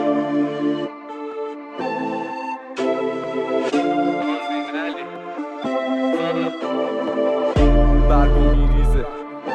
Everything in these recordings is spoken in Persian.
برگو میریزه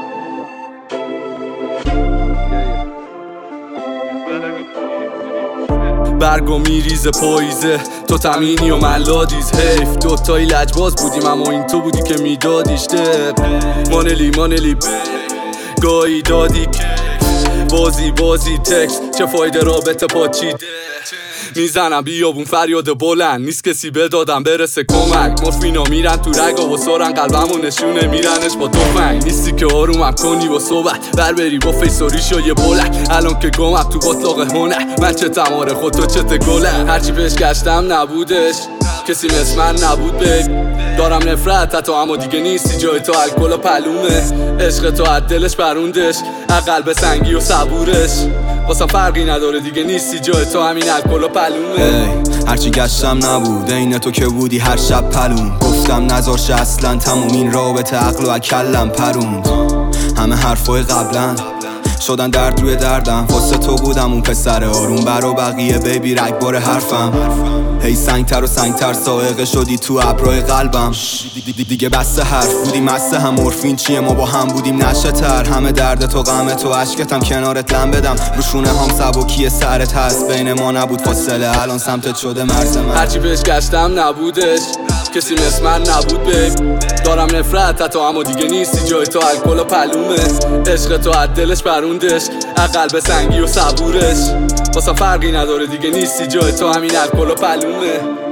برگو میریزه پاییزه تو تمینی و من لادیز حیف دوتایی لجباز بودیم اما این تو بودی که میدادیش دب مانلی گاهی دادی بازی تکس چه فایده رابطه پاچیده میزنم بیابون فریاد بلند نیست کسی بدادم برسه کمک مفینا میرن تو رگا و سارن قلبمو نشونه میرنش با تفنگ نیستی که آرومم کنی با صحبت بری با فیس و ریش و یه بلند الان که گمم تو باطلاق هنر من چه تماره خود تو چه گلن هرچی پیش گشتم نبودش کسی مثل من نبود دارم نفرت حتی اما دیگه نیستی جای تو الکل و پلومه عشق تو از دلش بروندش قلب سنگی و صبورش واسم فرقی نداره دیگه نیستی جای تو همین الکل و پلومه هرچی گشتم نبود عین تو که بودی هر شب پلون گفتم نذارش اصلا تموم این رابطه عقل و اکلم پروند همه حرفای قبلا شدن درد روی دردم واسه تو بودم اون پسر آروم برا بقیه بیبی رگبار حرفم هی سنگتر و سنگتر سائقه شدی تو ابرای قلبم دیگه بس حرف بودی مست هم مورفین چیه ما با هم بودیم نشه تر همه درد تو غم تو عشقتم کنارت لم بدم روشونه هم سبکی سرت هست بین ما نبود فاصله الان سمتت شده مرز من هرچی پیش گشتم نبودش کسی مثل من نبود دارم نفرت حتی اما دیگه نیستی جای تو الکل و پلومه عشق تو از دلش بروندش قلب سنگی و صبورش واسم فرقی نداره دیگه نیستی جای تو همین الکل و پلومه